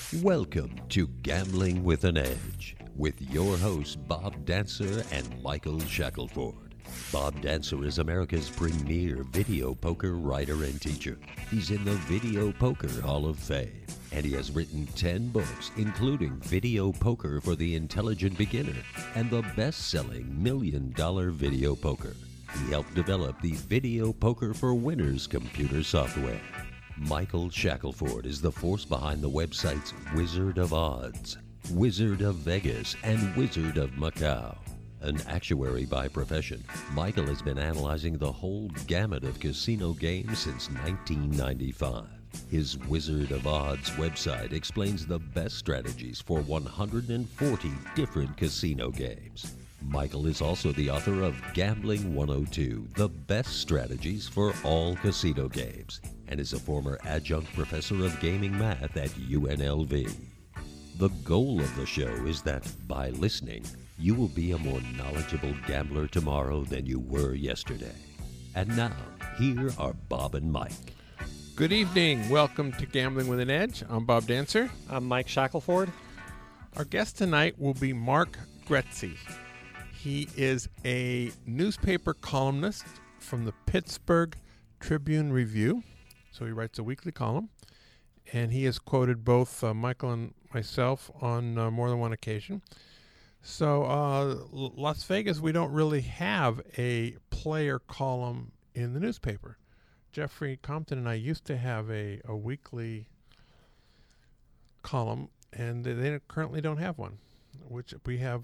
Welcome to Gambling with an Edge with your hosts Bob Dancer and Michael Shackelford. Bob Dancer is America's premier video poker writer and teacher. He's in the Video Poker Hall of Fame, and he has written 10 books, including Video Poker for the Intelligent Beginner and the best-selling $1 Million Video Poker. He helped develop the Video Poker for Winners computer software. Michael Shackelford is the force behind the websites Wizard of Odds, Wizard of Vegas, and Wizard of Macau. An actuary by profession, Michael has been analyzing the whole gamut of casino games since 1995. His Wizard of Odds website explains the best strategies for 140 different casino games. Michael is also the author of Gambling 102, The Best Strategies for All Casino Games, and is a former adjunct professor of gaming math at UNLV. The goal of the show is that, by listening, you will be a more knowledgeable gambler tomorrow than you were yesterday. And now, here are Bob and Mike. Good evening. Welcome to Gambling with an Edge. I'm Bob Dancer. I'm Mike Shackelford. Our guest tonight will be Mark Gretzi. He is a newspaper columnist from the Pittsburgh Tribune Review. So he writes a weekly column. And he has quoted both Michael and myself on more than one occasion. So Las Vegas, we don't really have a player column in the newspaper. Jeffrey Compton and I used to have a weekly column, and they currently don't have one, which we have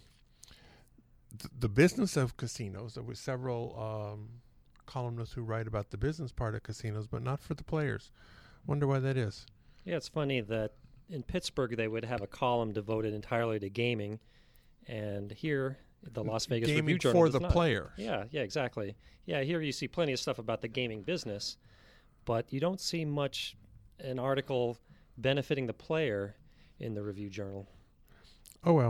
the business of casinos. There were several columnists who write about the business part of casinos, but not for the players. Wonder why that is. Yeah, it's funny that in Pittsburgh they would have a column devoted entirely to gaming, and here the Las Vegas gaming Review Journal for does the not. player. Yeah, exactly. Yeah, here you see plenty of stuff about the gaming business, but you don't see much an article benefiting the player in the Review Journal. Oh, well.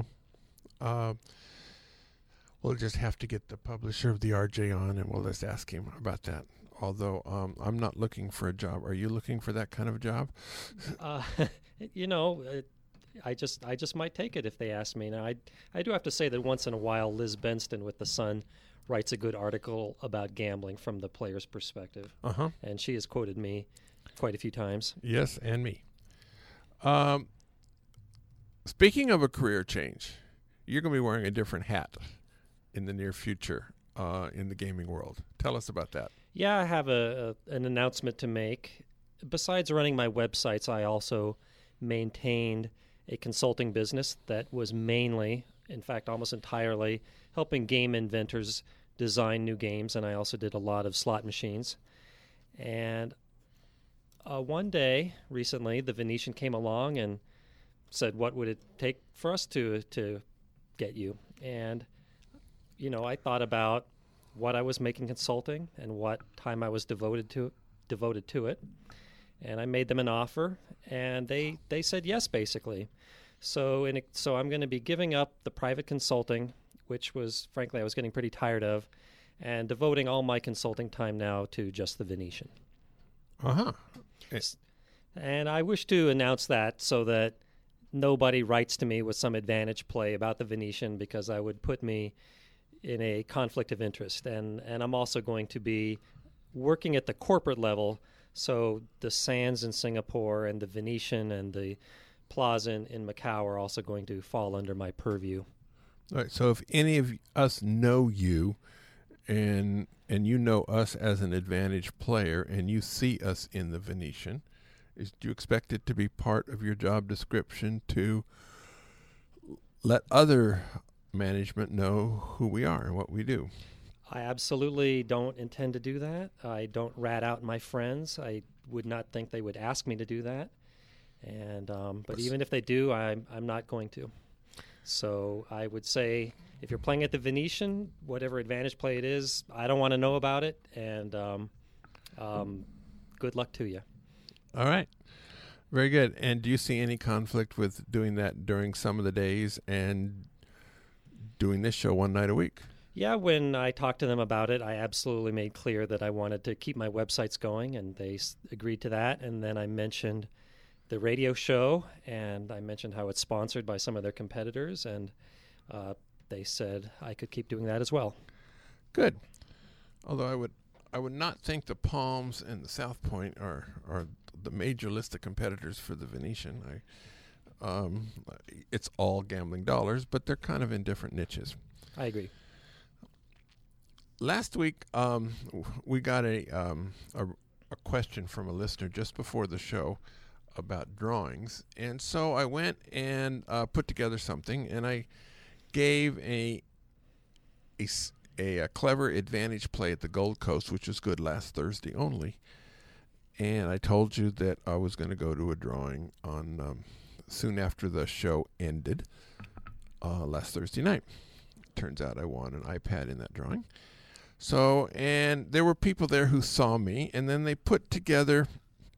We'll just have to get the publisher of the RJ on, and we'll just ask him about that. Although I'm not looking for a job. Are you looking for that kind of job? I just might take it if they ask me. Now, I do have to say that once in a while, Liz Benston with The Sun writes a good article about gambling from the player's perspective. Uh-huh. And she has quoted me quite a few times. Yes, and me. Speaking of a career change, you're going to be wearing a different hat in the near future in the gaming world. Tell us about that. Yeah, I have an announcement to make. Besides running my websites, I also maintained a consulting business that was mainly, in fact, almost entirely, helping game inventors design new games, and I also did a lot of slot machines. And one day, recently, the Venetian came along and said, what would it take for us to get you? And, I thought about what I was making consulting and what time I was devoted to it. And I made them an offer, and they said yes, basically. So I'm going to be giving up the private consulting, which was, frankly, I was getting pretty tired of, and devoting all my consulting time now to just the Venetian. Uh-huh. And I wish to announce that so that nobody writes to me with some advantage play about the Venetian, because I would put me in a conflict of interest. And I'm also going to be working at the corporate level. So the Sands in Singapore and the Venetian and the Plaza in Macau are also going to fall under my purview. All right. So if any of us know you and you know us as an advantage player and you see us in the Venetian, do you expect it to be part of your job description to let other management know who we are and what we do? I absolutely don't intend to do that. I don't rat out my friends. I would not think they would ask me to do that. And but even if they do, I'm not going to. So I would say, if you're playing at the Venetian, whatever advantage play it is, I don't want to know about it. And good luck to you. All right. Very good. And do you see any conflict with doing that during some of the days and doing this show one night a week? Yeah, when I talked to them about it, I absolutely made clear that I wanted to keep my websites going, and they agreed to that. And then I mentioned the radio show, and I mentioned how it's sponsored by some of their competitors, and they said I could keep doing that as well. Good. Although I would not think the Palms and the South Point are the major list of competitors for the Venetian. It's all gambling dollars, but they're kind of in different niches. I agree. Last week, we got a question from a listener just before the show about drawings, and so I went and put together something, and I gave a clever advantage play at the Gold Coast, which was good last Thursday only, and I told you that I was going to go to a drawing on soon after the show ended last Thursday night. Turns out I won an iPad in that drawing. So, and there were people there who saw me, and then they put together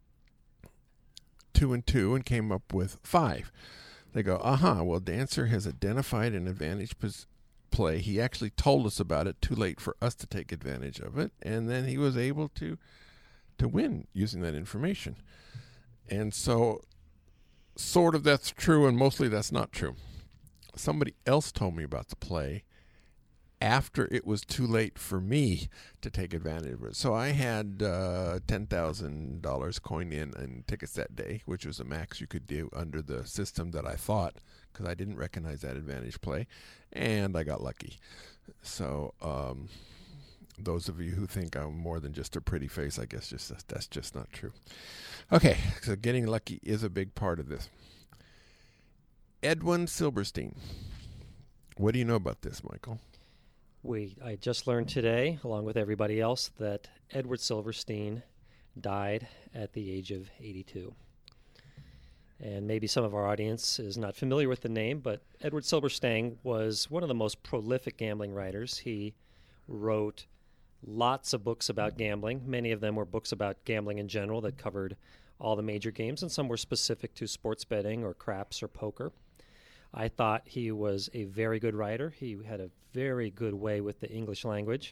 2 and 2 and came up with 5. They go, well, Dancer has identified an advantage play. He actually told us about it, too late for us to take advantage of it, and then he was able to win using that information. And so, sort of that's true, and mostly that's not true. Somebody else told me about the play after it was too late for me to take advantage of it. So I had $10,000 coin in and tickets that day, which was the max you could do under the system that I thought, because I didn't recognize that advantage play, and I got lucky. So those of you who think I'm more than just a pretty face, I guess that's just not true. Okay, so getting lucky is a big part of this. Edwin Silberstein. What do you know about this, Michael? I just learned today, along with everybody else, that Edward Silverstein died at the age of 82. And maybe some of our audience is not familiar with the name, but Edward Silverstein was one of the most prolific gambling writers. He wrote lots of books about gambling. Many of them were books about gambling in general that covered all the major games, and some were specific to sports betting or craps or poker. I thought he was a very good writer. He had a very good way with the English language.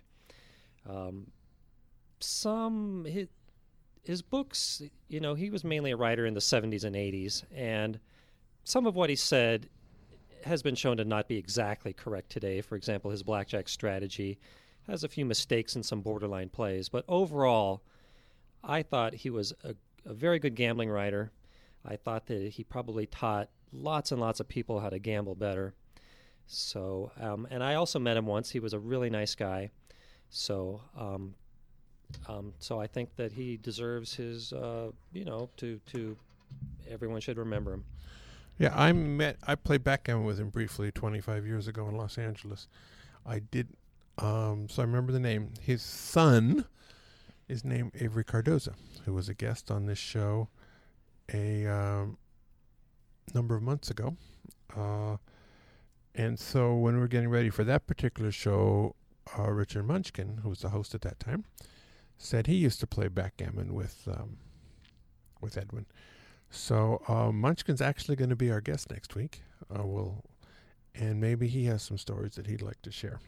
His books, he was mainly a writer in the 70s and 80s, and some of what he said has been shown to not be exactly correct today. For example, his blackjack strategy has a few mistakes and some borderline plays, but overall, I thought he was a very good gambling writer. I thought that he probably taught lots and lots of people how to gamble better. So, and I also met him once. He was a really nice guy. So, so I think that he deserves his, everyone should remember him. Yeah, I played backgammon with him briefly 25 years ago in Los Angeles. I did, so I remember the name. His son is named Avery Cardoza, who was a guest on this show a number of months ago. And so when we were getting ready for that particular show, Richard Munchkin, who was the host at that time, said he used to play backgammon with Edwin. So Munchkin's actually going to be our guest next week. And maybe he has some stories that he'd like to share.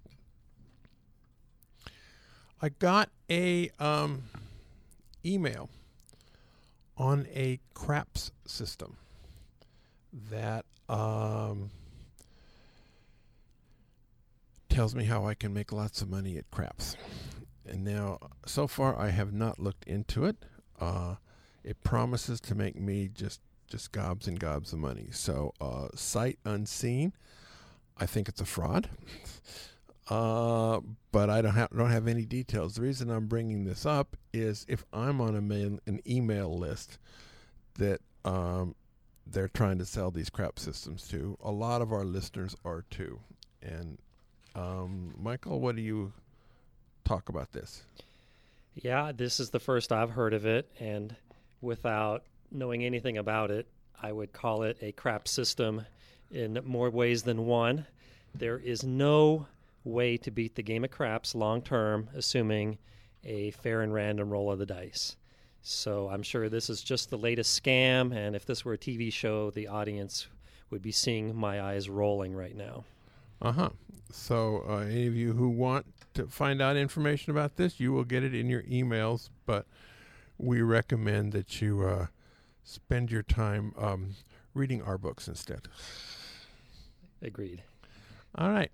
I got a email on a craps system that tells me how I can make lots of money at craps. And now, so far, I have not looked into it. It promises to make me just gobs and gobs of money. So, sight unseen, I think it's a fraud. But I don't have any details. The reason I'm bringing this up is if I'm on an email list that they're trying to sell these crap systems to, a lot of our listeners are too. And Michael, what do you talk about this? Yeah, this is the first I've heard of it, and without knowing anything about it, I would call it a crap system in more ways than one. There is no way to beat the game of craps long term, assuming a fair and random roll of the dice. So I'm sure this is just the latest scam, and if this were a TV show, the audience would be seeing my eyes rolling right now. So any of you who want to find out information about this, you will get it in your emails, but we recommend that you spend your time reading our books instead. Agreed. All right.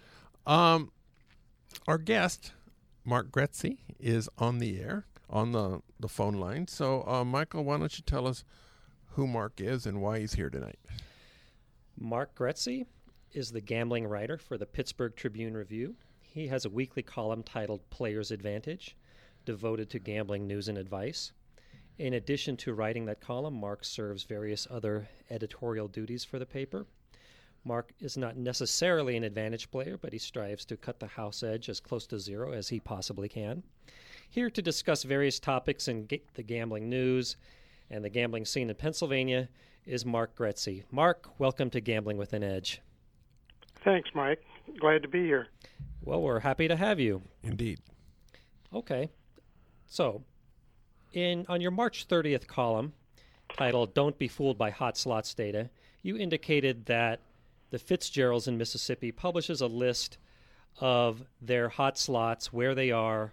Our guest, Mark Gretzi, is on the air, on the phone line. So, Michael, why don't you tell us who Mark is and why he's here tonight? Mark Gretzi is the gambling writer for the Pittsburgh Tribune-Review. He has a weekly column titled Player's Advantage, devoted to gambling news and advice. In addition to writing that column, Mark serves various other editorial duties for the paper. Mark is not necessarily an advantage player, but he strives to cut the house edge as close to zero as he possibly can. Here to discuss various topics in the gambling news and the gambling scene in Pennsylvania is Mark Gretzi. Mark, welcome to Gambling with an Edge. Thanks, Mike. Glad to be here. Well, we're happy to have you. Indeed. Okay. So, on your March 30th column, titled Don't Be Fooled by Hot Slots Data, you indicated that the Fitzgeralds in Mississippi publishes a list of their hot slots, where they are,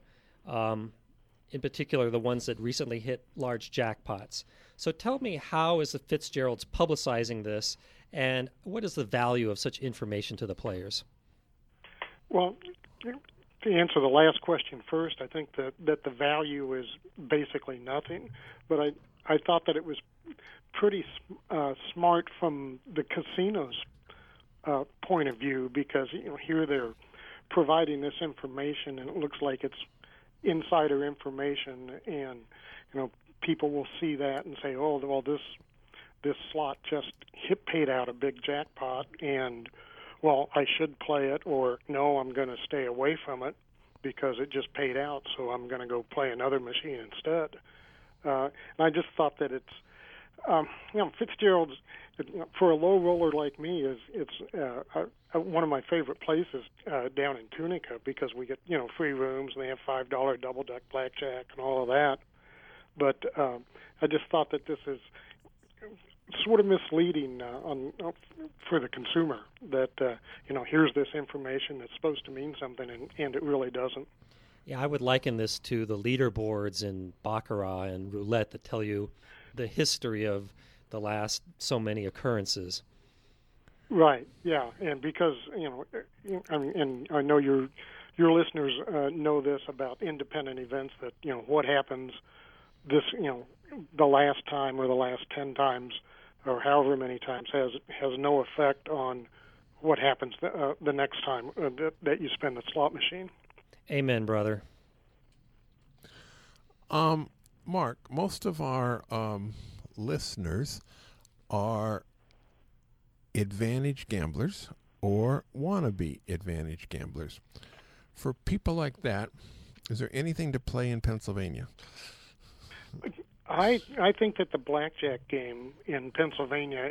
in particular the ones that recently hit large jackpots. So tell me, how is the Fitzgeralds publicizing this, and what is the value of such information to the players? Well, to answer the last question first, I think that the value is basically nothing, but I thought that it was pretty smart from the casino's point of view, because here they're providing this information, and it looks like it's insider information, and people will see that and say, oh, well, this slot just paid out a big jackpot, and well, I should play it, or no, I'm going to stay away from it because it just paid out, so I'm going to go play another machine instead. And I just thought that it's, Fitzgerald's, for a low roller like me, it's one of my favorite places down in Tunica, because we get free rooms, and they have $5 double deck blackjack and all of that. But I just thought that this is sort of misleading for the consumer, that here's this information that's supposed to mean something, and it really doesn't. Yeah, I would liken this to the leaderboards in Baccarat and roulette that tell you the history of the last so many occurrences. Right. Yeah, and because and I know your listeners know this about independent events, that what happens this the last time or the last 10 times or however many times has no effect on what happens the next time that you spend the slot machine. Amen, brother. Mark, most of our listeners are advantage gamblers or wannabe advantage gamblers. For people like that, is there anything to play in Pennsylvania? I think that the blackjack game in Pennsylvania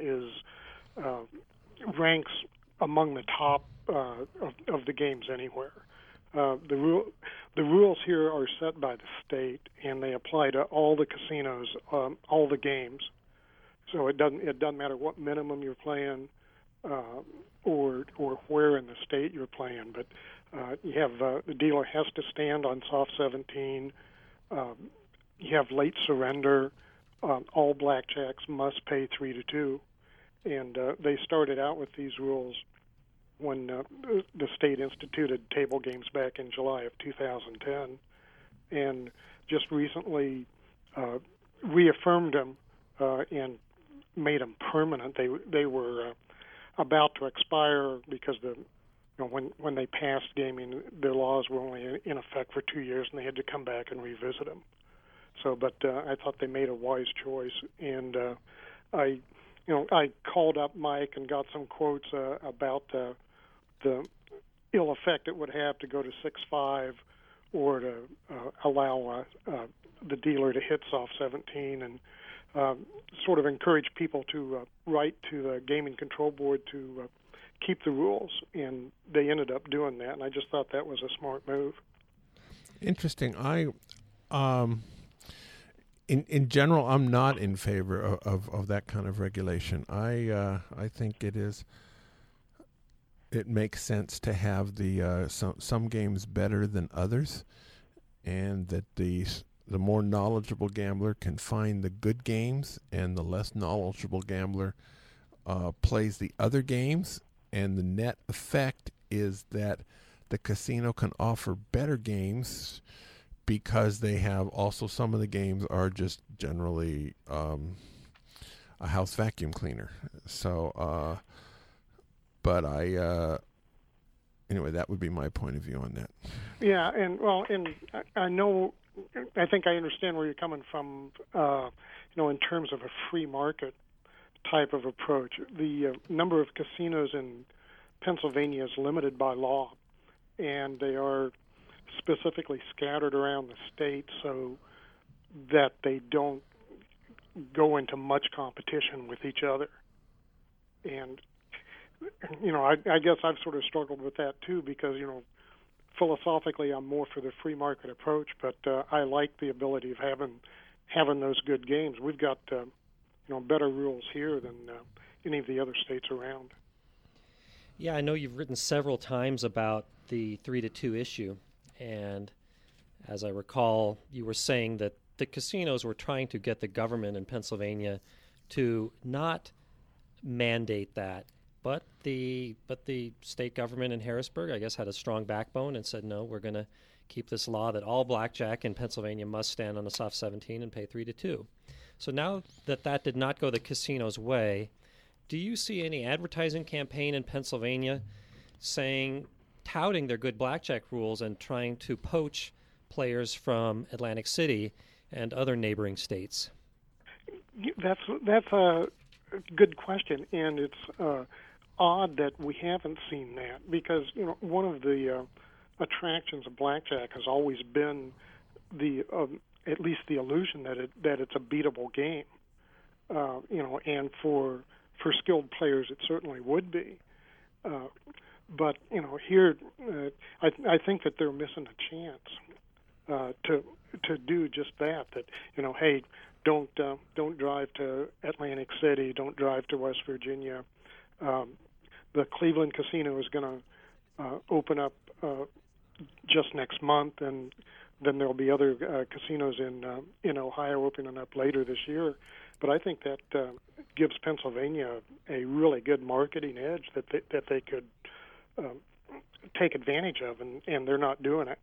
ranks among the top of the games anywhere. The rules here are set by the state, and they apply to all the casinos, all the games. So it doesn't matter what minimum you're playing, or where in the state you're playing. But you have the dealer has to stand on soft 17. You have late surrender. All blackjacks must pay 3-2, and they started out with these rules when the state instituted table games back in July of 2010, and just recently reaffirmed them and made them permanent. They were about to expire because when they passed gaming, their laws were only in effect for 2 years, and they had to come back and revisit them. So, but I thought they made a wise choice, and I called up Mike and got some quotes about the ill effect it would have to go to 6-5 or to allow the dealer to hit soft 17, and sort of encourage people to write to the Gaming Control Board to keep the rules, and they ended up doing that, and I just thought that was a smart move. Interesting. In general, I'm not in favor of that kind of regulation. I think it makes sense to have the some games better than others, and that the the more knowledgeable gambler can find the good games, and the less knowledgeable gambler plays the other games, and the net effect is that the casino can offer better games because they have also some of the games are just generally a house vacuum cleaner. So, but anyway, that would be my point of view on that. Yeah, and I know, I think I understand where you're coming from, in terms of a free market type of approach. The number of casinos in Pennsylvania is limited by law, and they are specifically scattered around the state so that they don't go into much competition with each other. And, I guess I've sort of struggled with that too because, philosophically I'm more for the free market approach, but I like the ability of having those good games. We've got, better rules here than any of the other states around. Yeah, I know you've written several times about the 3-2 issue, and as I recall, you were saying that the casinos were trying to get the government in Pennsylvania to not mandate that, but the state government in Harrisburg, I guess, had a strong backbone and said, no, we're going to keep this law that all blackjack in Pennsylvania must stand on the soft 17 and pay 3-2. So now that did not go the casino's way, do you see any advertising campaign in Pennsylvania touting their good blackjack rules and trying to poach players from Atlantic City and other neighboring states? That's a good question, and it's odd that we haven't seen that because one of the attractions of blackjack has always been the at least the illusion that it's a beatable game, and for skilled players it certainly would be. But here I think that they're missing a chance to do just that. That hey, don't drive to Atlantic City, don't drive to West Virginia. The Cleveland Casino is going to open up just next month, and then there'll be other casinos in Ohio opening up later this year. But I think that gives Pennsylvania a really good marketing edge that they could take advantage of, and they're not doing it.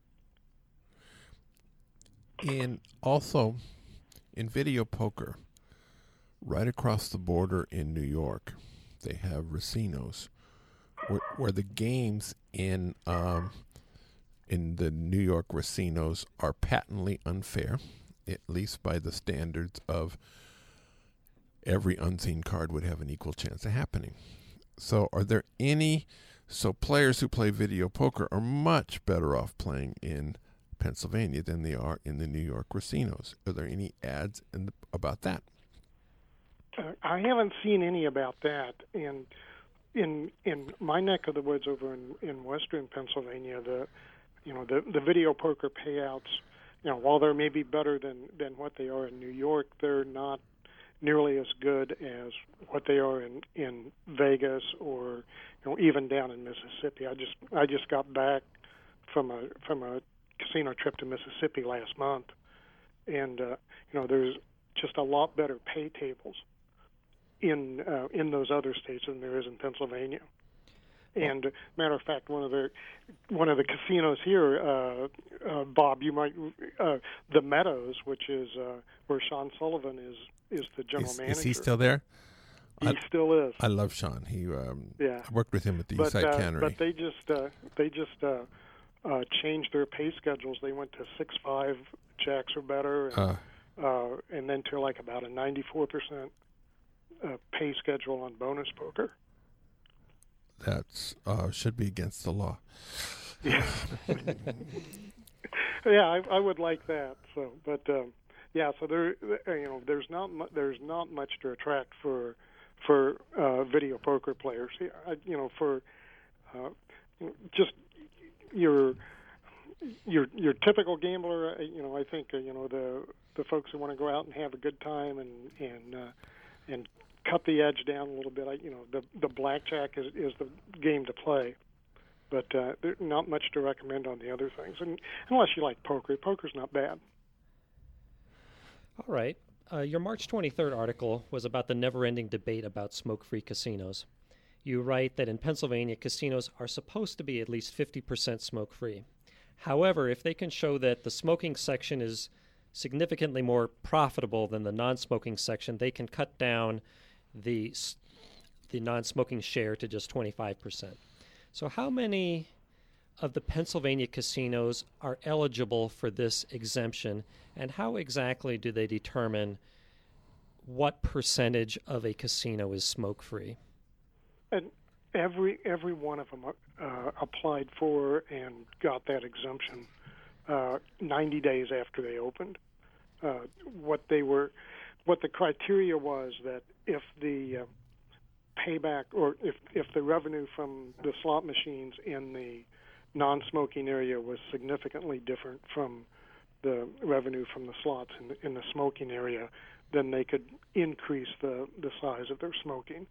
And also, in video poker, right across the border in New York, they have racinos, where the games in the New York racinos are patently unfair, at least by the standards of every unseen card would have an equal chance of happening. So so players who play video poker are much better off playing in Pennsylvania than they are in the New York racinos. Are there any ads about that? I haven't seen any about that. And in my neck of the woods over in western Pennsylvania, the video poker payouts, while they may be better than what they are in New York, they're not nearly as good as what they are in Vegas or even down in Mississippi. I just got back from a casino trip to Mississippi last month, and there's just a lot better pay tables in those other states than there is in Pennsylvania. And matter of fact, one of the casinos here, Bob, you might the Meadows, which is where Sean Sullivan is the general manager. Is he still there? He still is. I love Sean. I worked with him at the Eastside Cannery. But they just changed their pay schedules. They went to 6-5 jacks or better, and then to like about a 94% pay schedule on bonus poker. That should be against the law. Yeah, yeah, I would like that. So, but yeah, so there's not much to attract for video poker players here. For just your typical gambler. I think the folks who want to go out and have a good time and cut the edge down a little bit. The blackjack is the game to play, but there's not much to recommend on the other things. And unless you like poker, poker's not bad. All right. Your March 23rd article was about the never-ending debate about smoke-free casinos. You write that in Pennsylvania, casinos are supposed to be at least 50% smoke-free. However, if they can show that the smoking section is significantly more profitable than the non-smoking section, they can cut down the non-smoking share to just 25%. So how many of the Pennsylvania casinos are eligible for this exemption, and how exactly do they determine what percentage of a casino is smoke-free? And every one of them applied for and got that exemption 90 days after they opened. What the criteria was that if the payback, or if the revenue from the slot machines in the non-smoking area was significantly different from the revenue from the slots in the smoking area, then they could increase the size of their smoking.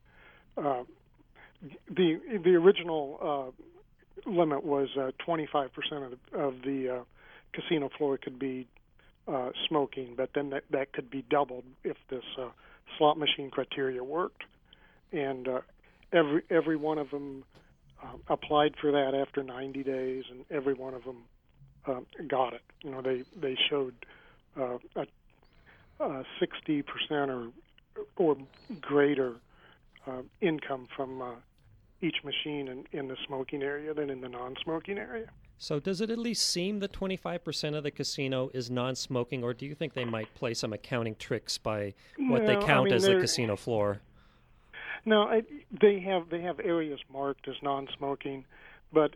The original limit was 25% of the casino floor could be smoking, but then that could be doubled if this slot machine criteria worked. And every one of them applied for that after 90 days, and every one of them got it. You know, they showed a 60% or greater income from each machine in the smoking area than in the non-smoking area. So does it at least seem that 25% of the casino is non-smoking, or do you think they might play some accounting tricks by what they count as the casino floor? No, they have areas marked as non-smoking, but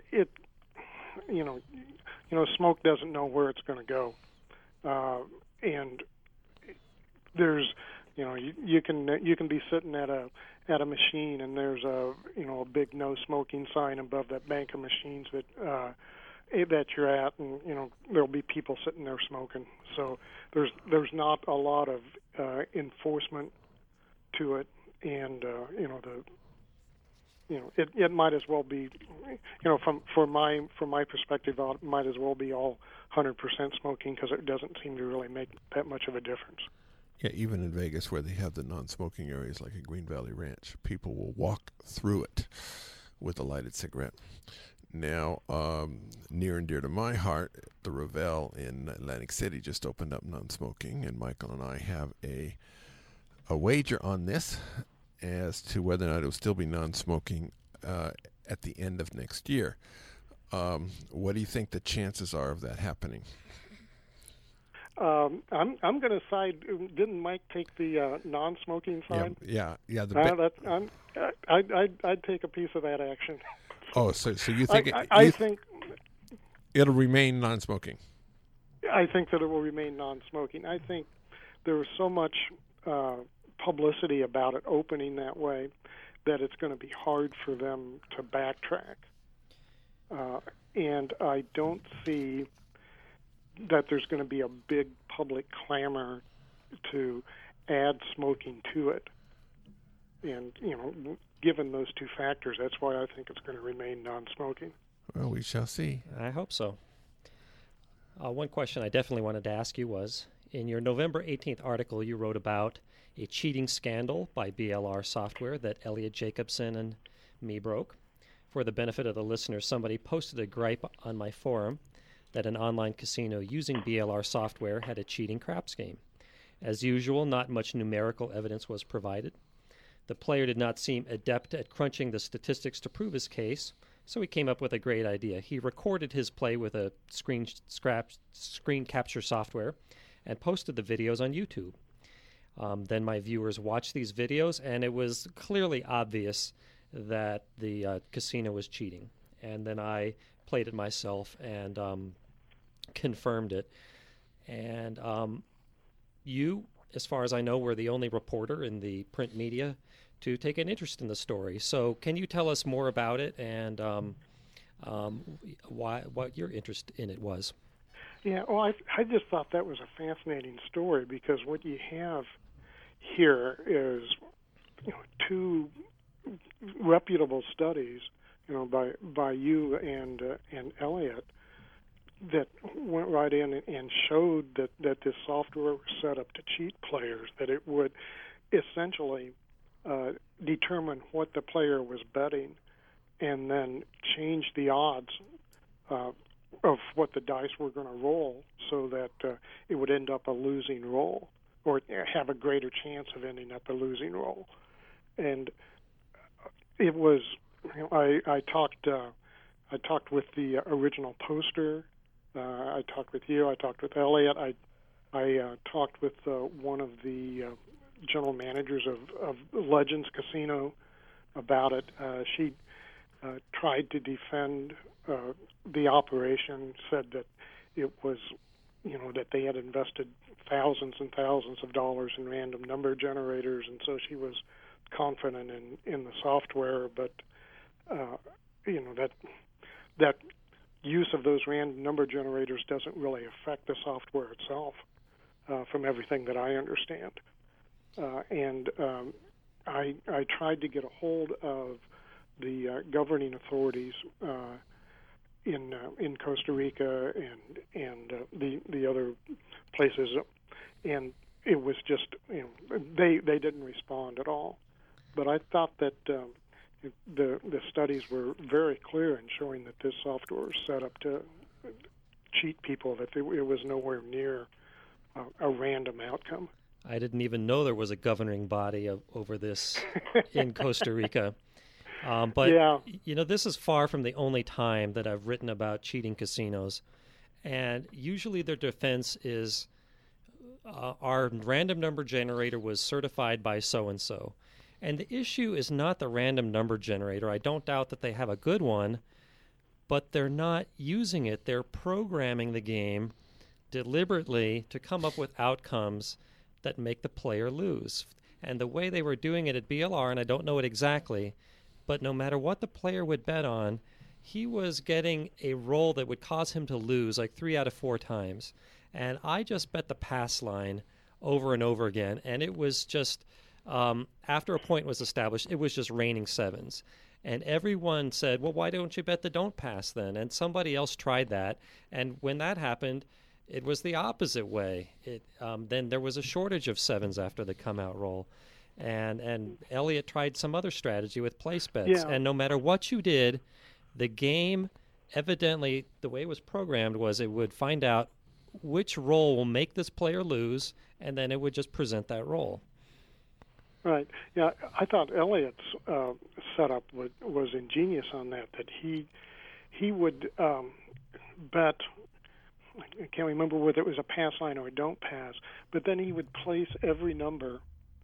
smoke doesn't know where it's going to go, and there's you can be sitting at a machine and there's a big no smoking sign above that bank of machines that you're at, and there'll be people sitting there smoking. So there's not a lot of enforcement to it, and it might as well be, from my perspective, it might as well be all 100% smoking, because it doesn't seem to really make that much of a difference. Yeah, even in Vegas, where they have the non-smoking areas like at Green Valley Ranch, people will walk through it with a lighted cigarette. Now, near and dear to my heart, the Ravel in Atlantic City just opened up non-smoking, and Michael and I have a wager on this as to whether or not it will still be non-smoking at the end of next year. What do you think the chances are of that happening? I'm going to side. Didn't Mike take the non-smoking side? Yeah. I'd take a piece of that action. Oh, so you think I think it'll remain non-smoking? I think that it will remain non-smoking. I think there was so much publicity about it opening that way that it's going to be hard for them to backtrack. And I don't see that there's going to be a big public clamor to add smoking to it. And, given those two factors, that's why I think it's going to remain non-smoking. Well, we shall see. I hope so. One question I definitely wanted to ask you was, in your November 18th article, you wrote about a cheating scandal by BLR software that Elliot Jacobson and me broke. For the benefit of the listeners, somebody posted a gripe on my forum that an online casino using BLR software had a cheating craps game. As usual, not much numerical evidence was provided. The player did not seem adept at crunching the statistics to prove his case, so he came up with a great idea. He recorded his play with a screen capture software and posted the videos on YouTube. Then my viewers watched these videos, and it was clearly obvious that the casino was cheating. And then I played it myself and confirmed it. And you, as far as I know, were the only reporter in the print media to take an interest in the story. So can you tell us more about it and what your interest in it was? Yeah, well, I just thought that was a fascinating story, because what you have here is two reputable studies, by you and Elliot, that went right in and showed that this software was set up to cheat players, that it would essentially determine what the player was betting and then change the odds of what the dice were going to roll so that it would end up a losing roll or have a greater chance of ending up a losing roll. And it was, I talked with the original poster. I talked with you. I talked with Elliot. I talked with one of the general managers of Legends Casino about it. She tried to defend the operation, said that it was, that they had invested thousands and thousands of dollars in random number generators, and so she was confident in the software, but that use of those random number generators doesn't really affect the software itself, from everything that I understand. I tried to get a hold of the governing authorities in Costa Rica and the other places, and it was just they didn't respond at all. But I thought that the studies were very clear in showing that this software was set up to cheat people, that it was nowhere near a random outcome. I didn't even know there was a governing body over this in Costa Rica. But, yeah. This is far from the only time that I've written about cheating casinos. And usually their defense is our random number generator was certified by so-and-so. And the issue is not the random number generator. I don't doubt that they have a good one, but they're not using it. They're programming the game deliberately to come up with outcomes that make the player lose. And the way they were doing it at BLR, and I don't know it exactly, but no matter what the player would bet on, he was getting a roll that would cause him to lose like 3 out of 4 times. And I just bet the pass line over and over again, and it was just, after a point was established, it was just raining sevens. And everyone said, well, why don't you bet the don't pass then? And somebody else tried that, and when that happened, it was the opposite way. Then there was a shortage of sevens after the come-out roll. And Elliot tried some other strategy with place bets. Yeah. And no matter what you did, the game, evidently, the way it was programmed was it would find out which roll will make this player lose, and then it would just present that roll. Right. Yeah, I thought Elliot's setup was ingenious on that he would bet, I can't remember whether it was a pass line or a don't pass, but then he would place every number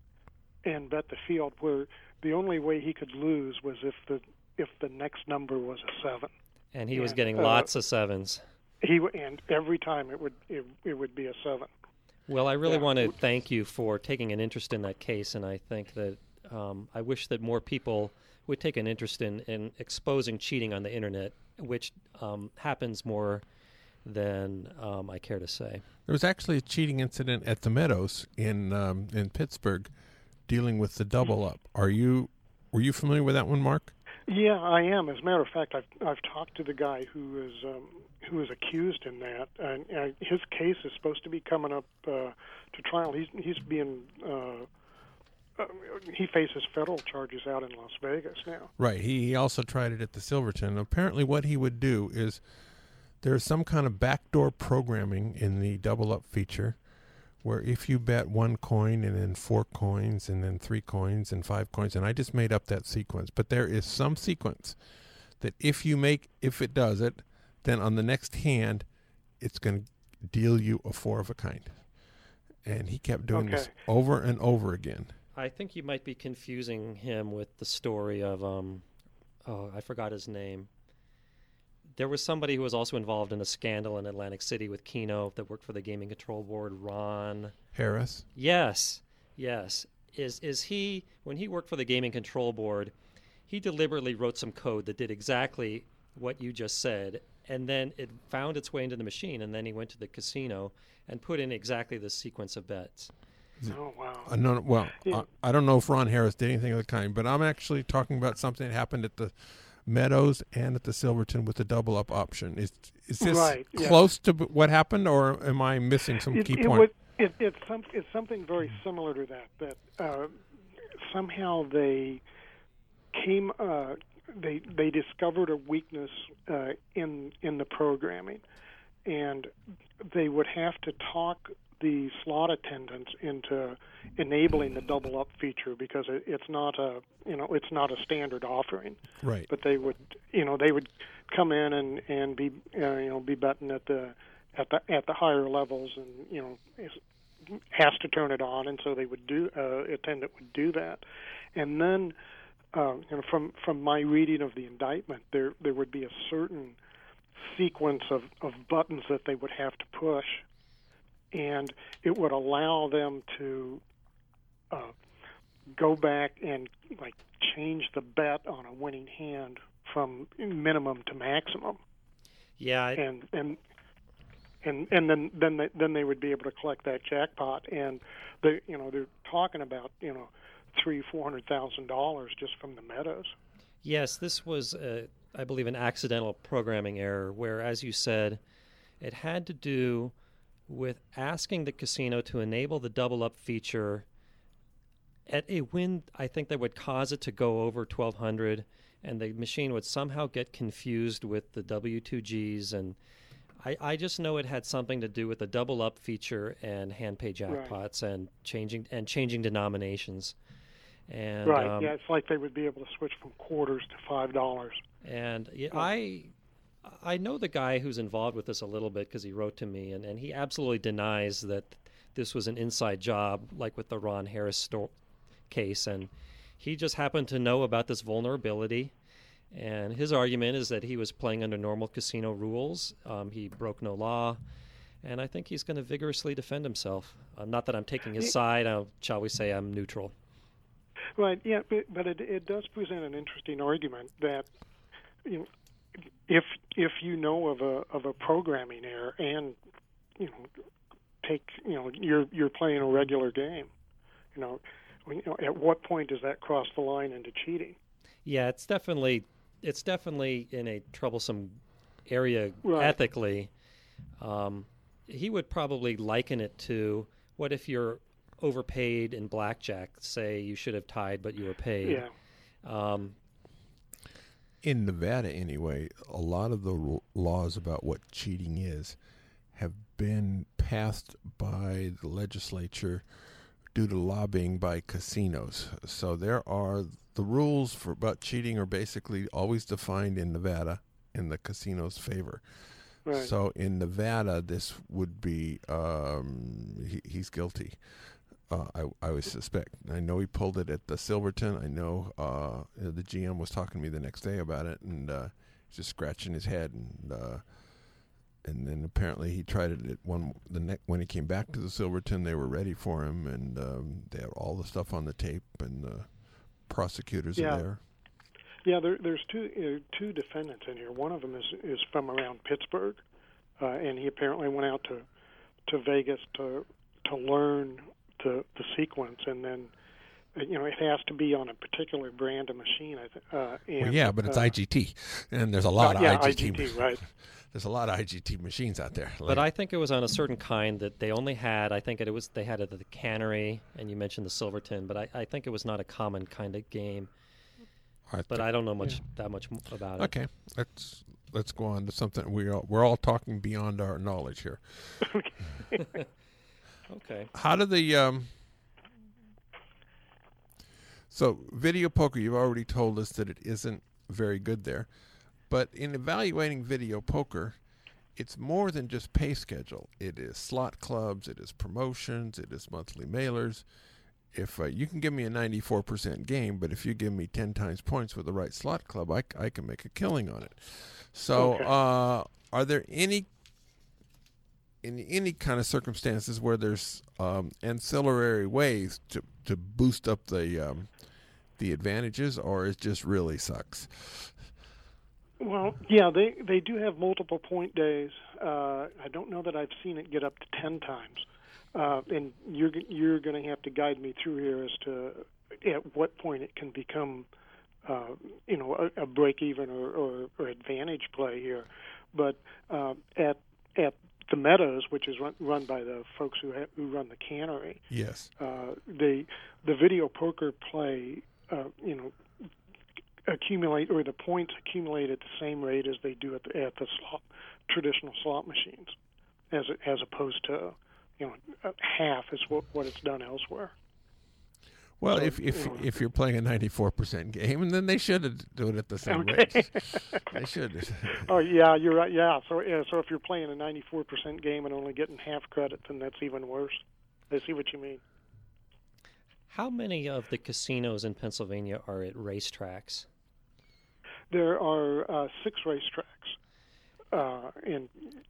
and bet the field, where the only way he could lose was if the next number was a 7. And he was getting lots of sevens. And every time it would be a 7. Well, I really want to thank you for taking an interest in that case, and I think that I wish that more people would take an interest in exposing cheating on the internet, which happens more than I care to say. There was actually a cheating incident at the Meadows in Pittsburgh, dealing with the double up. Were you familiar with that one, Mark? Yeah, I am. As a matter of fact, I've talked to the guy who is accused in that, and his case is supposed to be coming up to trial. He's being he faces federal charges out in Las Vegas now. Right. He also tried it at the Silverton. Apparently, what he would do is there's some kind of backdoor programming in the double up feature, where if you bet 1 coin and then 4 coins and then 3 coins and 5 coins, and I just made up that sequence, but there is some sequence that if it does it, then on the next hand, it's going to deal you a 4 of a kind. And he kept doing this over and over again. I think you might be confusing him with the story of, I forgot his name. There was somebody who was also involved in a scandal in Atlantic City with Keno that worked for the Gaming Control Board, Ron Harris? Yes. Is he, when he worked for the Gaming Control Board, he deliberately wrote some code that did exactly what you just said, and then it found its way into the machine, and then he went to the casino and put in exactly the sequence of bets. Oh, wow. I don't know if Ron Harris did anything of the kind, but I'm actually talking about something that happened at the Meadows and at the Silverton with the double up option. Is this Right, yeah. close to what happened, or am I missing some key point? It's something very similar to that. Somehow they came. They discovered a weakness in the programming, and they would have to talk the slot attendants into enabling the double up feature because it's not a standard offering. Right. But they would come in and be be betting at the higher levels, and has to turn it on, and so they would attendant would do that, and then from my reading of the indictment, there would be a certain sequence of buttons that they would have to push, and it would allow them to go back and change the bet on a winning hand from minimum to maximum. Yeah. And then they would be able to collect that jackpot, and they're talking about $300,000-$400,000 just from the Meadows. Yes, this was, I believe, an accidental programming error where, as you said, it had to do with asking the casino to enable the double up feature at a win, I think, that would cause it to go over 1,200, and the machine would somehow get confused with the W2Gs, and I just know it had something to do with the double up feature and hand pay jackpots, right, and changing denominations. And right, it's like they would be able to switch from quarters to $5. And I know the guy who's involved with this a little bit because he wrote to me, and he absolutely denies that this was an inside job like with the Ron Harris case, and he just happened to know about this vulnerability, and his argument is that he was playing under normal casino rules. He broke no law, and I think he's going to vigorously defend himself. Not that I'm taking his side, shall we say I'm neutral. Right, yeah, but it does present an interesting argument that if you know of a programming error and you're playing a regular game, at what point does that cross the line into cheating? Yeah, it's definitely in a troublesome area, right, ethically. He would probably liken it to, what if you're overpaid in blackjack? Say you should have tied, but you were paid. Yeah. In Nevada, anyway, a lot of the laws about what cheating is have been passed by the legislature due to lobbying by casinos. So there are the rules about cheating are basically always defined in Nevada in the casino's favor. Right. So in Nevada, this would be he's guilty. I would suspect. I know he pulled it at the Silverton. I know the GM was talking to me the next day about it, and just scratching his head. And then apparently he tried it at when he came back to the Silverton, they were ready for him, and they had all the stuff on the tape, and the prosecutors are there. Yeah, there's two defendants in here. One of them is from around Pittsburgh, and he apparently went out to Vegas to learn the sequence, and then it has to be on a particular brand of machine. But it's IGT, and there's a lot of IGT, right? There's a lot of IGT machines out there. But I think it was on a certain kind that they only had. I think they had it at the Cannery, and you mentioned the Silverton, but I think it was not a common kind of game. But I don't know that much about it. Okay, let's go on to something. We're all talking beyond our knowledge here. Okay. How do the so video poker? You've already told us that it isn't very good there, but in evaluating video poker, it's more than just pay schedule. It is slot clubs, it is promotions, it is monthly mailers. If you can give me a 94% game, but if you give me 10 times points with the right slot club, I can make a killing on it. So, are there any kind of circumstances where there's ancillary ways to boost up the advantages, or it just really sucks? Well, yeah, they do have multiple point days. I don't know that I've seen it get up to 10 times. And you're going to have to guide me through here as to at what point it can become a break even or advantage play here. But at the Meadows, which is run by the folks who run the cannery, Yes. The video poker play, accumulate, or the points accumulate at the same rate as they do at the traditional slot machines, as opposed to half is what it's done elsewhere. Well, So, if you're playing a 94% game, and then they should do it at the same rate. They should. Oh yeah, you're right. Yeah, so if you're playing a 94% game and only getting half credit, then that's even worse. I see what you mean. How many of the casinos in Pennsylvania are at racetracks? There are 6 racetracks, and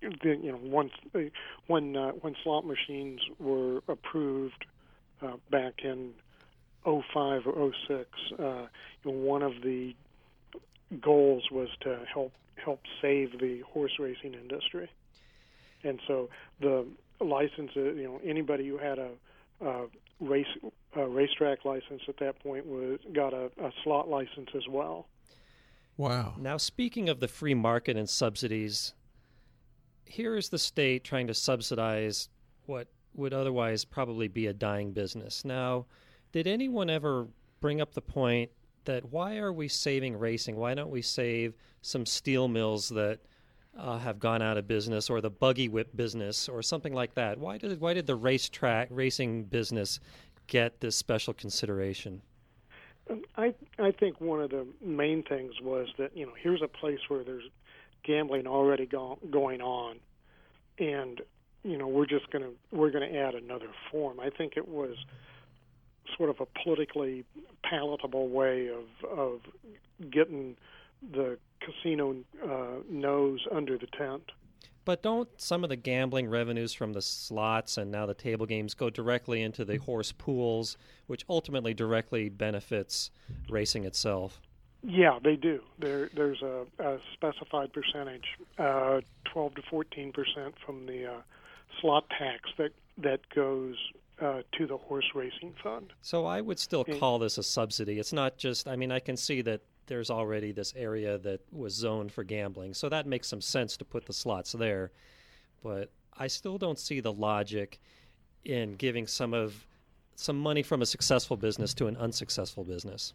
when slot machines were approved back in 05 or 06, one of the goals was to help save the horse racing industry, and so the licenses, anybody who had a racetrack license at that point got a slot license as well. Wow. Now, speaking of the free market and subsidies, here is the state trying to subsidize what would otherwise probably be a dying business. Now, did anyone ever bring up the point that why are we saving racing? Why don't we save some steel mills that have gone out of business, or the buggy whip business, or something like that? Why did the racing business get this special consideration? I think one of the main things was that here's a place where there's gambling already going on, and we're going to add another form. I think it was sort of a politically palatable way of getting the casino nose under the tent. But don't some of the gambling revenues from the slots and now the table games go directly into the horse pools, which ultimately directly benefits racing itself? Yeah, they do. There's a specified percentage, 12 to 14% from the slot tax that goes to the horse racing fund. So I would still call this a subsidy. It's not just, I can see that there's already this area that was zoned for gambling, so that makes some sense to put the slots there. But I still don't see the logic in giving some money from a successful business to an unsuccessful business.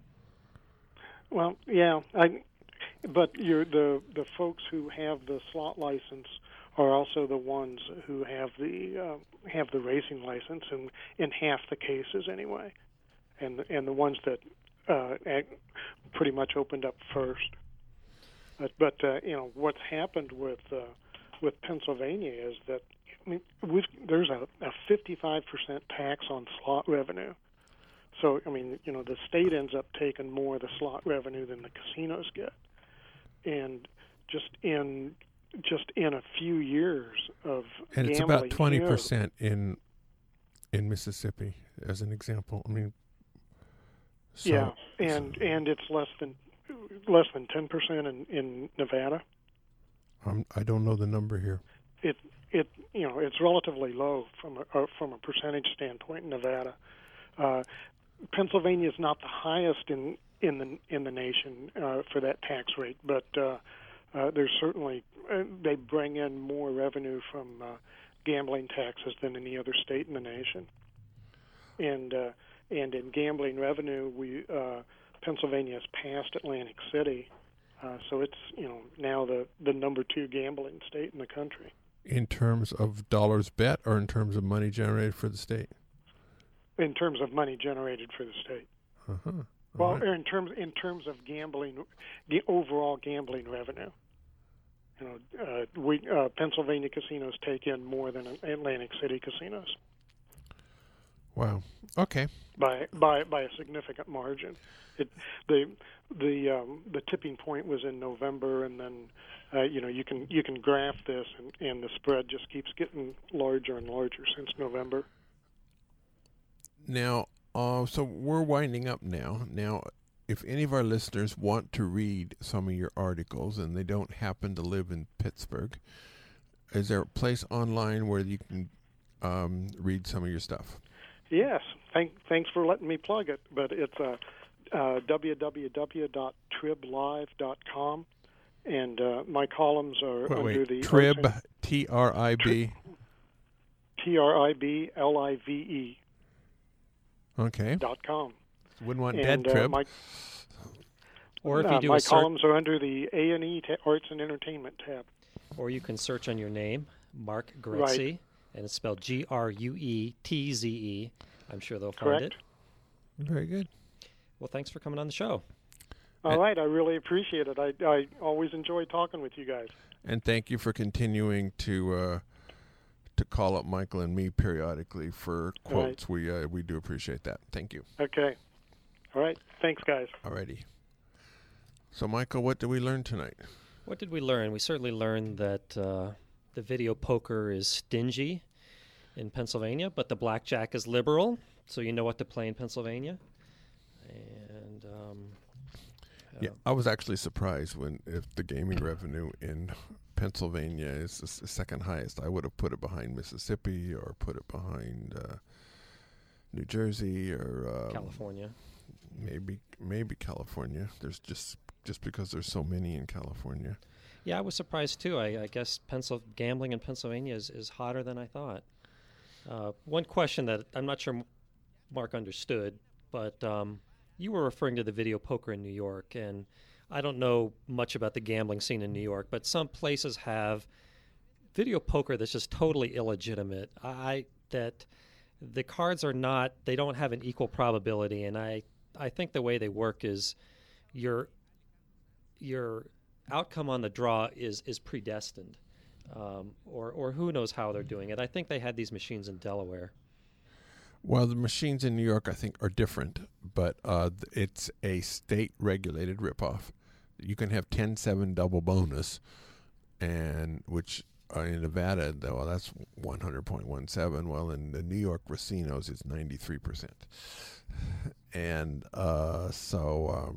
Well, yeah, but the folks who have the slot license are also the ones who have the racing license in half the cases anyway, and the ones that pretty much opened up first. But what's happened with Pennsylvania is that there's a 55% tax on slot revenue. So the state ends up taking more of the slot revenue than the casinos get, and just in a few years of and it's gambling about 20% in Mississippi, as an example. So, yeah, and it's less than 10% in Nevada. I don't know the number here. It's relatively low from a percentage standpoint in Nevada. Pennsylvania is not the highest in the nation for that tax rate, but there's certainly they bring in more revenue from gambling taxes than any other state in the nation. And in gambling revenue, Pennsylvania has passed Atlantic City, so it's now the number 2 gambling state in the country. In terms of dollars bet, or in terms of money generated for the state? In terms of money generated for the state. Uh-huh. Well, right. in terms of gambling, the overall gambling revenue. Pennsylvania casinos take in more than Atlantic City casinos. Wow. Okay. By a significant margin. The tipping point was in November, and then you can graph this, and the spread just keeps getting larger and larger since November. Now, so we're winding up now. Now, if any of our listeners want to read some of your articles and they don't happen to live in Pittsburgh, is there a place online where you can read some of your stuff? Yes. Thanks for letting me plug it. But it's www.triblive.com, and my columns are under the Trib, T-R-I-B. TRIBLIVE. Okay. .com. Wouldn't want And, dead Trib. Or if you do my a search, columns are under the A&E Arts and Entertainment tab. or you can search on your name, Mark Gretze, Right. and it's spelled Gruetze. I'm sure they'll find Correct. it. Very good. Well, thanks for coming on the show. All right, I really appreciate it. I always enjoy talking with you guys. And thank you for continuing to call up Michael and me periodically for quotes. We do appreciate that. Thank you. Okay. All right. Thanks, guys. Alrighty. So, Michael, what did we learn tonight? What did we learn? We certainly learned that the video poker is stingy in Pennsylvania, but the blackjack is liberal, so you know what to play in Pennsylvania. And Yeah, I was actually surprised if the gaming revenue in Pennsylvania is the second highest. I would have put it behind Mississippi or put it behind New Jersey or California. Maybe California. There's just because there's so many in California. Yeah, I was surprised too. I guess gambling in Pennsylvania is hotter than I thought. One question that I'm not sure Mark understood, but you were referring to the video poker in New York, and I don't know much about the gambling scene in New York, but some places have video poker that's just totally illegitimate. That the cards they don't have an equal probability, and I think the way they work is your outcome on the draw is predestined, or who knows how they're doing it. I think they had these machines in Delaware. Well, the machines in New York, I think, are different, but it's a state-regulated ripoff. You can have 10-7 double bonus, and which in Nevada, well, that's 100.17. Well, in the New York racinos, it's 93%. And so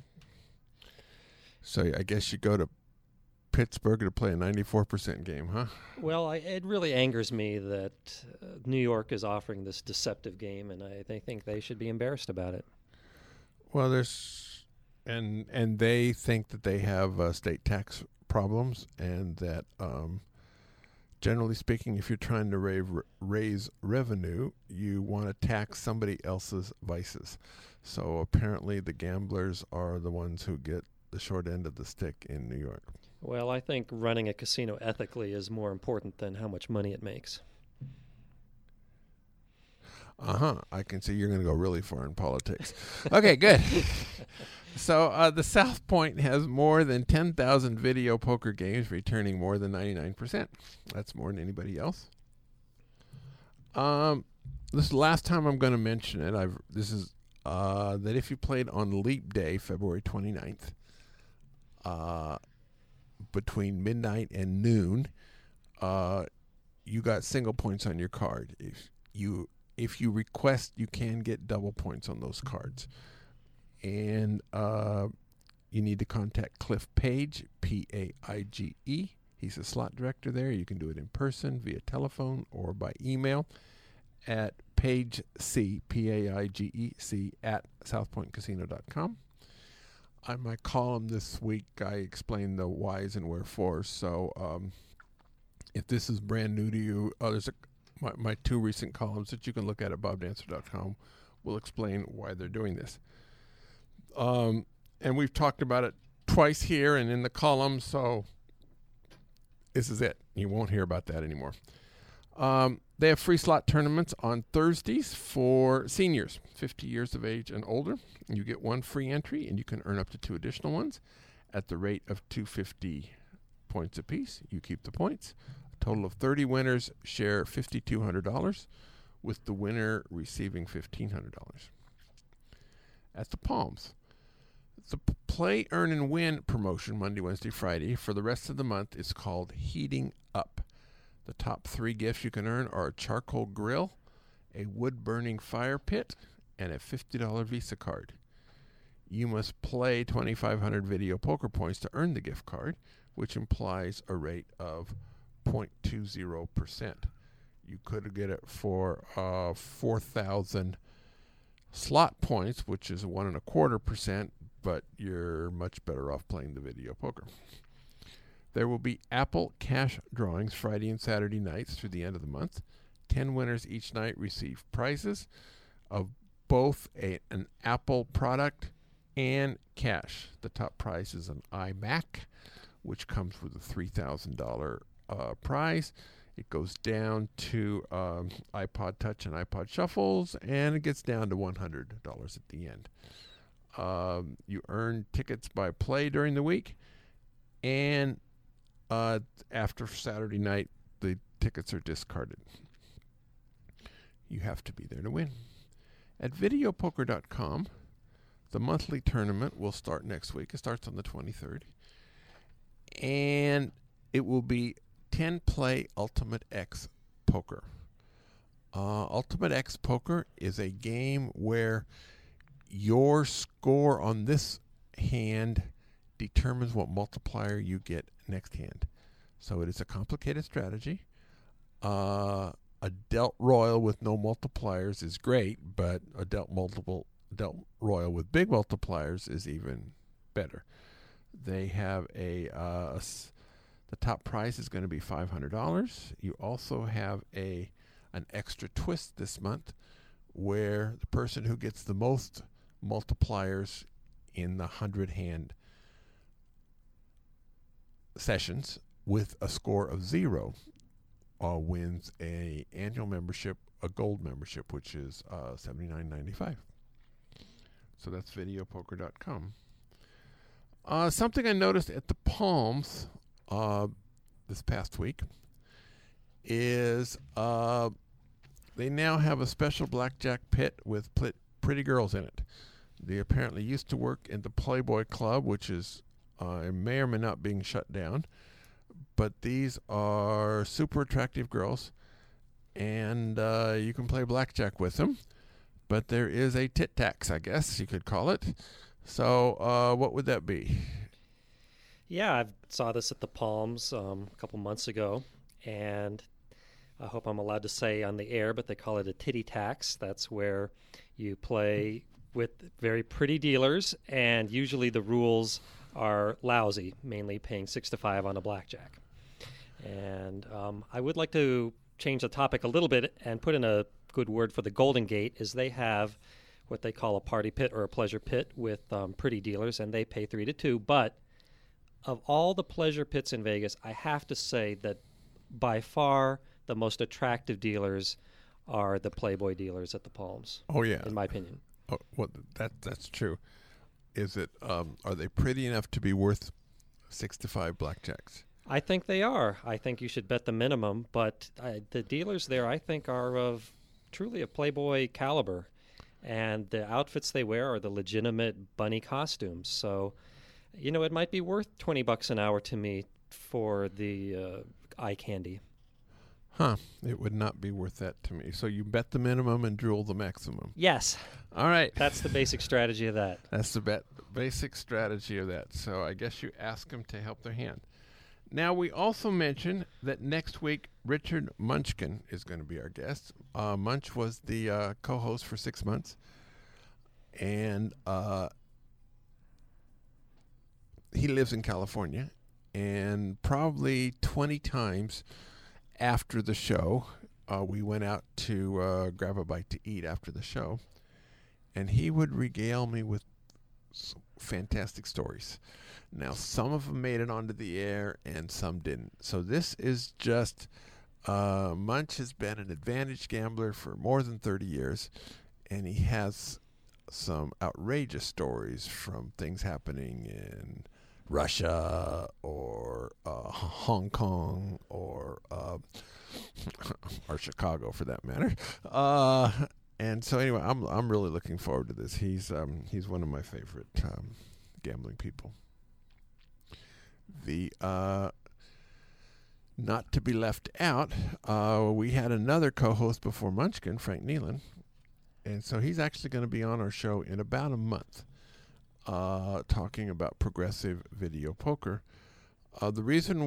I guess you go to Pittsburgh to play a 94% game, huh? Well, it really angers me that New York is offering this deceptive game, and I think they should be embarrassed about it. Well, and they think that they have state tax problems, and that generally speaking, if you're trying to raise revenue, you want to tax somebody else's vices. So apparently the gamblers are the ones who get the short end of the stick in New York. Well, I think running a casino ethically is more important than how much money it makes. I can see you're going to go really far in politics. Okay, good. So the South Point has more than 10,000 video poker games, returning more than 99%. That's more than anybody else. This is the last time I'm going to mention it. That if you played on Leap Day, February 29th, between midnight and noon, you got single points on your card. If you request, you can get double points on those cards. And you need to contact Cliff Page, Paige. He's a slot director there. You can do it in person, via telephone, or by email at PaigeC, Paigec, at southpointcasino.com. On my column this week, I explained the whys and wherefores. So if this is brand new to you, there's my two recent columns that you can look at bobdancer.com will explain why they're doing this. And we've talked about it twice here and in the column, so this is it. You won't hear about that anymore. They have free slot tournaments on Thursdays for seniors, 50 years of age and older. You get one free entry, and you can earn up to 2 additional ones at the rate of $250 points apiece. You keep the points. A total of 30 winners share $5,200, with the winner receiving $1,500. At the Palms, the Play, Earn, and Win promotion, Monday, Wednesday, Friday, for the rest of the month is called Heating Up. The top 3 gifts you can earn are a charcoal grill, a wood-burning fire pit, and a $50 Visa card. You must play 2,500 video poker points to earn the gift card, which implies a rate of 0.20%. You could get it for 4,000 slot points, which is 1.25%, but you're much better off playing the video poker. There will be Apple cash drawings Friday and Saturday nights through the end of the month. 10 winners each night receive prizes of both an Apple product and cash. The top prize is an iMac, which comes with a $3,000 prize. It goes down to iPod Touch and iPod Shuffles, and it gets down to $100 at the end. You earn tickets by play during the week, and after Saturday night, the tickets are discarded. You have to be there to win. At videopoker.com, the monthly tournament will start next week. It starts on the 23rd. And it will be 10-play Ultimate X Poker. Ultimate X Poker is a game where your score on this hand determines what multiplier you get next hand. So it is a complicated strategy. A Delt Royal with no multipliers is great, but a Delt Royal with big multipliers is even better. They have the top prize is going to be $500. You also have an extra twist this month where the person who gets the most multipliers in the 100-hand sessions with a score of 0 wins a annual membership, a gold membership, which is $79.95. So that's videopoker.com. Something I noticed at the Palms this past week is they now have a special blackjack pit with pretty girls in it. They apparently used to work in the Playboy Club, which is may or may not being shut down. But these are super attractive girls, and you can play blackjack with them. But there is a tit tax, I guess you could call it. So what would that be? Yeah, I saw this at the Palms a couple months ago, and I hope I'm allowed to say on the air, but they call it a titty tax. That's where you play with very pretty dealers, and usually the rules are lousy, mainly paying 6 to 5 on a blackjack. And I would like to change the topic a little bit and put in a good word for the Golden Gate, is they have what they call a party pit or a pleasure pit with pretty dealers, and they pay 3 to 2. But of all the pleasure pits in Vegas, I have to say that by far the most attractive dealers are the Playboy dealers at the Palms. Oh, yeah. In my opinion. Oh, well, that's true. Is it? Are they pretty enough to be worth 6 to 5 blackjacks? I think they are. I think you should bet the minimum, but the dealers there, I think, are of truly a Playboy caliber, and the outfits they wear are the legitimate bunny costumes. So, it might be worth $20 an hour to me for the eye candy. Huh. It would not be worth that to me. So you bet the minimum and drool the maximum. Yes. All right. That's the basic strategy of that. That's the basic strategy of that. So I guess you ask them to help their hand. Now, we also mentioned that next week, Richard Munchkin is going to be our guest. Munch was the co-host for 6 months. And he lives in California. And probably 20 times after the show, we went out to grab a bite to eat after the show. And he would regale me with fantastic stories. Now, some of them made it onto the air and some didn't. So this is just, Munch has been an advantage gambler for more than 30 years, and he has some outrageous stories from things happening in Russia or Hong Kong or Chicago, for that matter. And so anyway, I'm really looking forward to this. He's one of my favorite gambling people. The not to be left out, we had another co-host before Munchkin, Frank Nealon, and so he's actually going to be on our show in about a month, talking about progressive video poker. The reason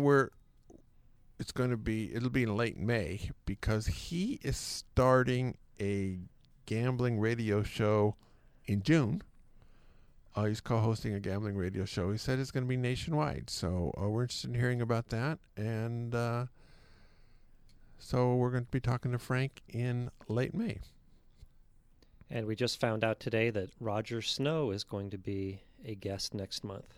it'll be in late May, because he is starting a gambling radio show in June. He's co-hosting a gambling radio show. He said it's going to be nationwide. So we're interested in hearing about that. And so we're going to be talking to Frank in late May. And we just found out today that Roger Snow is going to be a guest next month.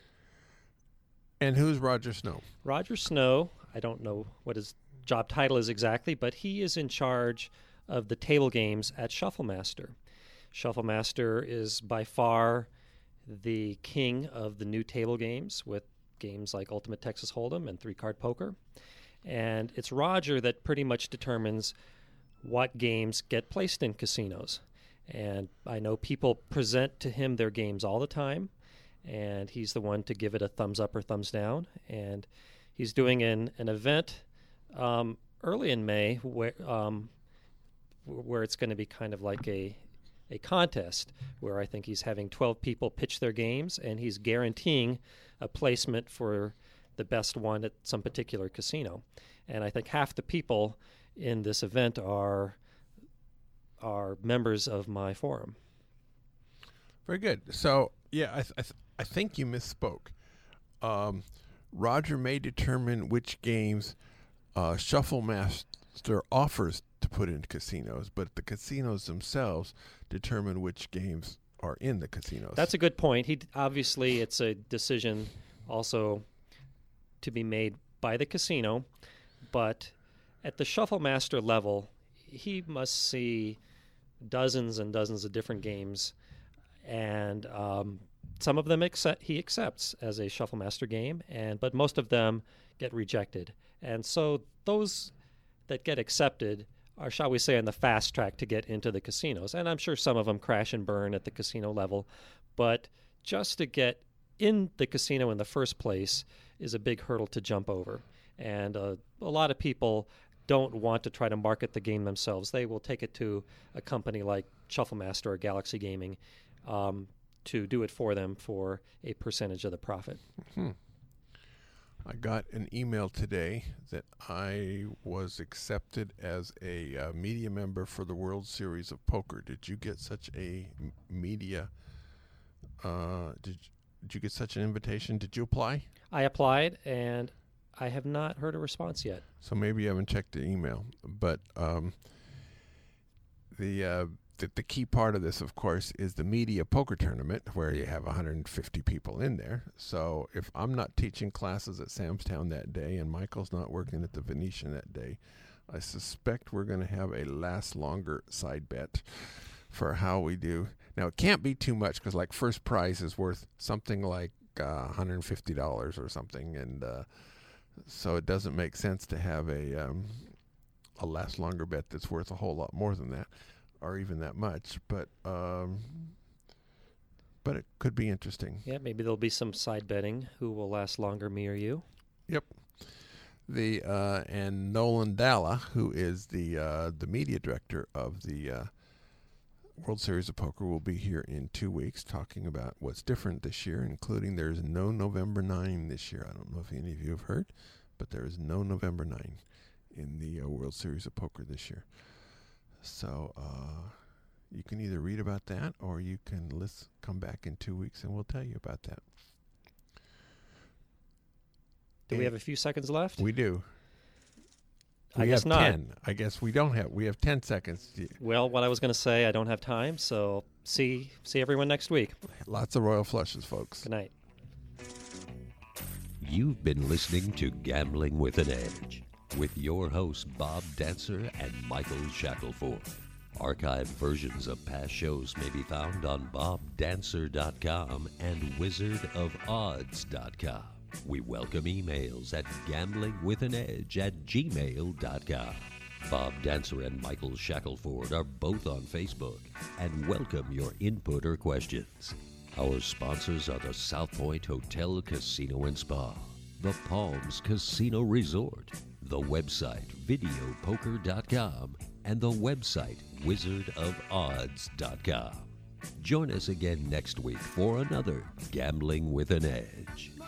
And who's Roger Snow? Roger Snow, I don't know what his job title is exactly, but he is in charge of the table games at Shufflemaster. Shufflemaster is by far the king of the new table games, with games like Ultimate Texas Hold'em and three-card poker. And it's Roger that pretty much determines what games get placed in casinos. And I know people present to him their games all the time, and he's the one to give it a thumbs up or thumbs down. And he's doing an event early in May where it's going to be kind of like a contest, where I think he's having 12 people pitch their games, and he's guaranteeing a placement for the best one at some particular casino. And I think half the people in this event are members of my forum. Very good. So, yeah, I think you misspoke. Roger may determine which games Shufflemaster offers to put in casinos, but the casinos themselves determine which games are in the casinos. That's a good point. Obviously, it's a decision also to be made by the casino, but at the Shufflemaster level, he must see dozens and dozens of different games, and some of them he accepts as a Shufflemaster game, but most of them get rejected. And so those that get accepted are, shall we say, on the fast track to get into the casinos. And I'm sure some of them crash and burn at the casino level, but just to get in the casino in the first place is a big hurdle to jump over. And a lot of people don't want to try to market the game themselves. They will take it to a company like Shufflemaster or Galaxy Gaming to do it for them for a percentage of the profit. I got an email today that I was accepted as a media member for the World Series of Poker. Did you get such a media? Did you get such an invitation? Did you apply? I applied, and I have not heard a response yet. So maybe you haven't checked the email. But the key part of this, of course, is the media poker tournament, where you have 150 people in there. So if I'm not teaching classes at Sam's Town that day and Michael's not working at the Venetian that day, I suspect we're going to have a last longer side bet for how we do. Now, it can't be too much, because like first prize is worth something like $150 or something, and so it doesn't make sense to have a last longer bet that's worth a whole lot more than that, or even that much. But it could be interesting. Yeah, maybe there'll be some side betting. Who will last longer, me or you? Yep. And Nolan Dalla, who is the media director of the World Series of Poker, will be here in 2 weeks talking about what's different this year, including there's no November 9 this year. I don't know if any of you have heard, but there is no November 9 in the World Series of Poker this year. So you can either read about that, or you can come back in 2 weeks and we'll tell you about that. Do we have a few seconds left? We do. I guess not. 10. I guess we don't have. We have 10 seconds. Well, what I was going to say, I don't have time, so see everyone next week. Lots of royal flushes, folks. Good night. You've been listening to Gambling with an Edge with your hosts Bob Dancer and Michael Shackelford. Archived versions of past shows may be found on bobdancer.com and wizardofodds.com. We welcome emails at gamblingwithanedge@gmail.com. Bob Dancer and Michael Shackelford are both on Facebook and welcome your input or questions. Our sponsors are the South Point Hotel, Casino and Spa, the Palms Casino Resort, the website videopoker.com, and the website wizardofodds.com. Join us again next week for another Gambling with an Edge.